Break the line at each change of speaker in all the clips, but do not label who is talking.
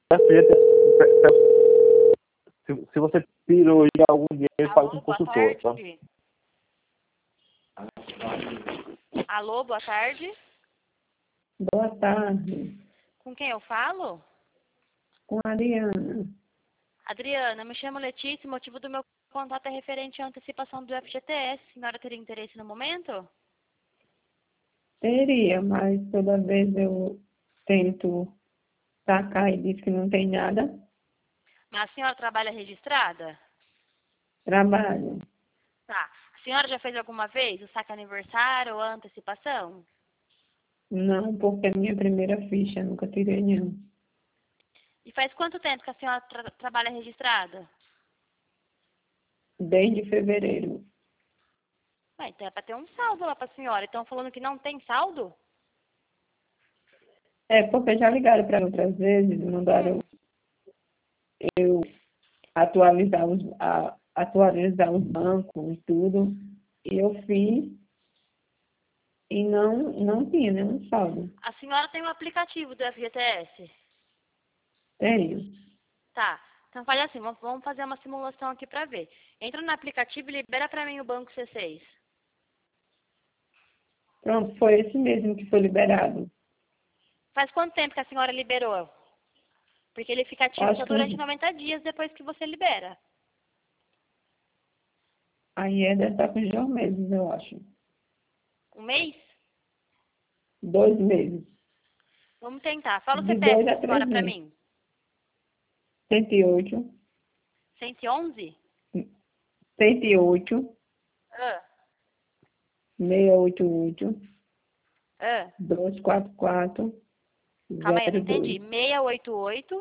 Se você pirou em algum dinheiro, fala com o
boa
consultor, tá?
tarde. Alô, boa tarde.
Boa tarde,
Com quem eu falo?
com a Ariana.
Adriana, me chamo Letícia, o motivo do meu contato é referente à antecipação do FGTS. A senhora teria interesse no momento?
Teria, mas toda vez eu tento sacar e diz que não tem nada.
Mas a senhora trabalha registrada?
Trabalho.
Tá. A senhora já fez alguma vez o saque aniversário ou a antecipação?
Não, porque é minha primeira ficha, nunca tirei nenhum.
E faz quanto tempo que a senhora trabalha registrada?
Desde fevereiro.
Ué, então é para ter um saldo lá para a senhora. Estão falando que não tem saldo?
É, porque já ligaram para outras vezes, mandaram eu atualizar os bancos e tudo. E eu fiz e não tinha nenhum saldo.
A senhora tem um aplicativo do FGTS?
Tenho.
Tá. Então faz assim, vamos fazer uma simulação aqui para ver. Entra no aplicativo e libera para mim o banco C6.
Pronto, foi esse mesmo que foi liberado.
Faz quanto tempo que a senhora liberou? Porque ele fica ativo
Acho
só
que
durante 90 dias depois que você libera.
aí deve estar com 2 meses, eu acho.
Um mês?
2 meses.
Vamos tentar. Fala o
De
CPF
2 a
da
3
senhora para
meses.
mim.
108,
111?
108,
Ah,
688,
ah.
244,
Calma aí, eu não entendi.
02.
688.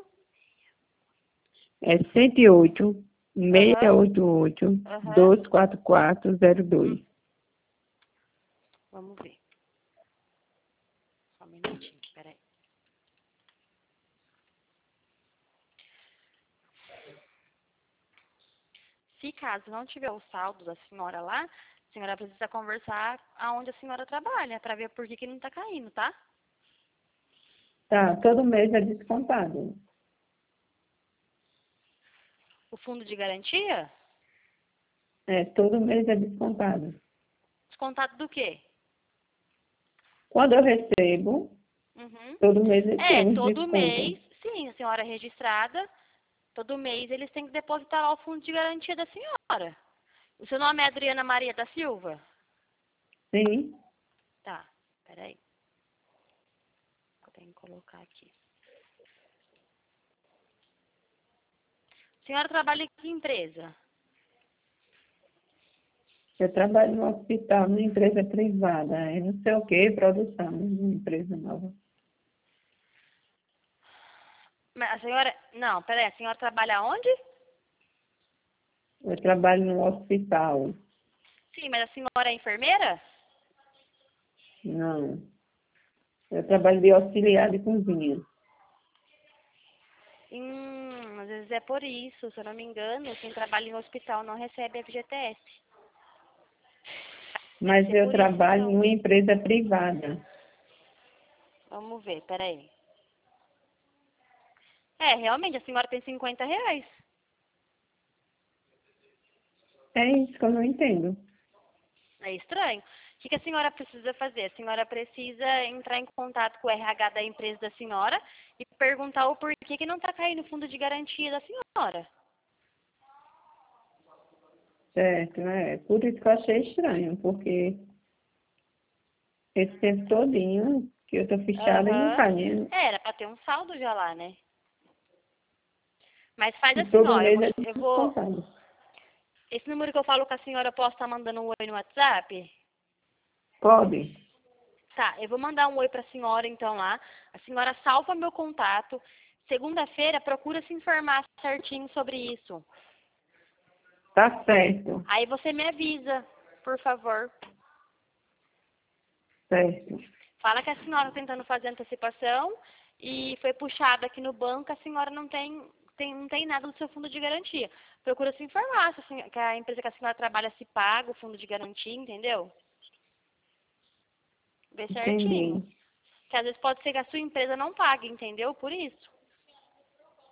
É 108,
Aham,
688,
aham.
244, 02.
Vamos ver. Só um minutinho, peraí. Se caso não tiver o saldo da senhora lá, a senhora precisa conversar aonde a senhora trabalha, para ver por que não tá caindo, tá?
Tá, todo mês é descontado.
O fundo de garantia?
É, todo mês é descontado.
Descontado do quê?
Quando eu recebo,
Uhum.
todo mês
É,
tem os
todo
descontos.
mês, sim, a senhora é registrada, todo mês eles têm que depositar lá o fundo de garantia da senhora. O seu nome é Adriana Maria da Silva?
Sim,
Tá, peraí. Eu tenho que colocar aqui. A senhora trabalha em que empresa?
eu trabalho no hospital, numa empresa privada, é não sei o que, produção, uma empresa nova.
Mas a senhora. Não, peraí, a senhora trabalha onde?
Eu trabalho no hospital.
Sim, mas a senhora é enfermeira?
Não. Eu trabalho de auxiliar de cozinha.
Às vezes é por isso, se eu não me engano, quem trabalha em hospital não recebe FGTS. Deve
Mas
ser
eu
por isso,
trabalho
então.
numa empresa privada.
Vamos ver, peraí. É, realmente, a senhora tem R$ 50.
É isso que eu não entendo.
É estranho. O que a senhora precisa fazer? A senhora precisa entrar em contato com o RH da empresa da senhora e perguntar o porquê que não está caindo o fundo de garantia da senhora.
Certo, é. Por isso que eu achei estranho, porque esse tempo todinho que eu tô fichada e não
Aham.
cai, né?
É, era para ter um saldo já lá, né? Mas faz
E
assim,
todo
ó,
mês é
eu vou.
descontado.
Esse número que eu falo com a senhora, eu posso estar mandando um oi no WhatsApp?
Pode?
Tá, eu vou mandar um oi pra senhora então lá. A senhora salva meu contato. Segunda-feira, procura se informar certinho sobre isso.
Tá certo.
Aí você me avisa, por favor.
Certo.
Fala que a senhora tá tentando fazer antecipação e foi puxada aqui no banco, a senhora não tem nada do seu fundo de garantia. Procura se informar se que a empresa que a senhora trabalha se paga o fundo de garantia, entendeu? Vê certinho.
Entendi.
Que às vezes pode ser que a sua empresa não pague, entendeu? Por isso.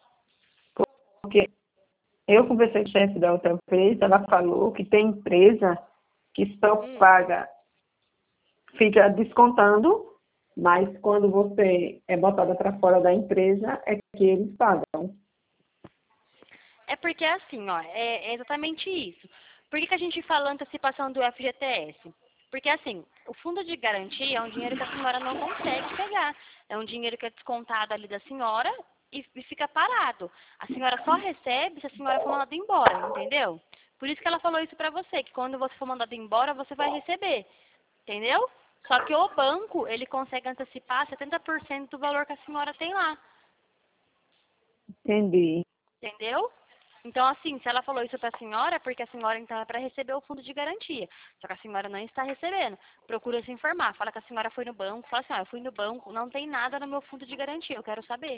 porque eu conversei com o chefe da outra vez, ela falou que tem empresa que só paga, fica descontando, mas quando você é botada para fora da empresa, é que eles pagam.
É porque assim, ó, é exatamente isso. Por que a gente fala antecipação do FGTS? Porque assim, o fundo de garantia é um dinheiro que a senhora não consegue pegar. É um dinheiro que é descontado ali da senhora e fica parado. A senhora só recebe se a senhora for mandada embora, entendeu? Por isso que ela falou isso pra você, que quando você for mandado embora, você vai receber. Entendeu? Só que o banco, ele consegue antecipar 70% do valor que a senhora tem lá.
Entendi.
Entendeu? Então, assim, se ela falou isso para a senhora, é porque a senhora, então, é para receber o fundo de garantia. Só que a senhora não está recebendo. Procura se informar. Fala que a senhora foi no banco. Fala assim, ó, eu fui no banco, não tem nada no meu fundo de garantia, eu quero saber.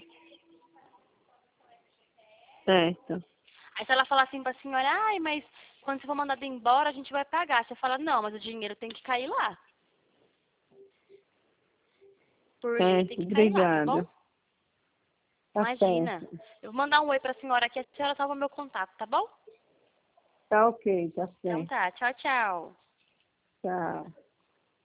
Certo.
Aí se ela falar assim para a senhora, ai, mas quando você for mandado embora, a gente vai pagar. Você fala, não, mas o dinheiro tem que cair lá. Por lei tem
Certo,
que cair lá, tá bom?
obrigada. Tá
Imagina.
certo.
Eu vou mandar um oi para a senhora aqui, a senhora salva meu contato, tá bom?
Tá ok, tá
Então
certo.
tá, tchau, tchau.
Tchau.